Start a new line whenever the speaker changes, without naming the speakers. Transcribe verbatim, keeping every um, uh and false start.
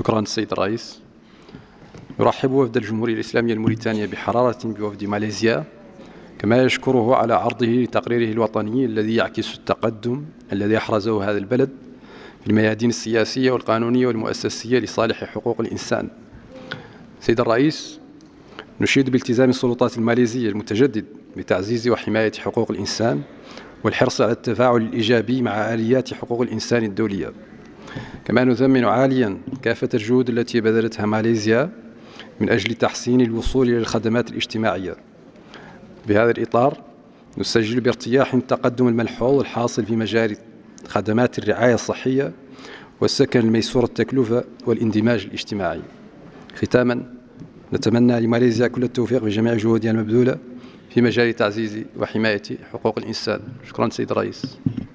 شكرا السيد الرئيس. يرحب وفد الجمهورية الإسلامية الموريتانية بحرارة بوفد ماليزيا، كما يشكره على عرضه لتقريره الوطني الذي يعكس التقدم الذي أحرزه هذا البلد في الميادين السياسية والقانونية والمؤسسية لصالح حقوق الإنسان. سيد الرئيس، نشيد بالتزام السلطات الماليزية المتجدد بتعزيز وحماية حقوق الإنسان والحرص على التفاعل الإيجابي مع آليات حقوق الإنسان الدولية. كما نثمن عاليا كافة الجهود التي بذلتها ماليزيا من أجل تحسين الوصول إلى الخدمات الاجتماعية. بهذا الإطار نسجل بارتياح التقدم الملحوظ الحاصل في مجال خدمات الرعاية الصحية والسكن الميسور التكلفة والاندماج الاجتماعي. ختاما، نتمنى لماليزيا كل التوفيق في جميع جهودها المبذولة في مجال تعزيز وحماية حقوق الإنسان. شكرا سيد الرئيس.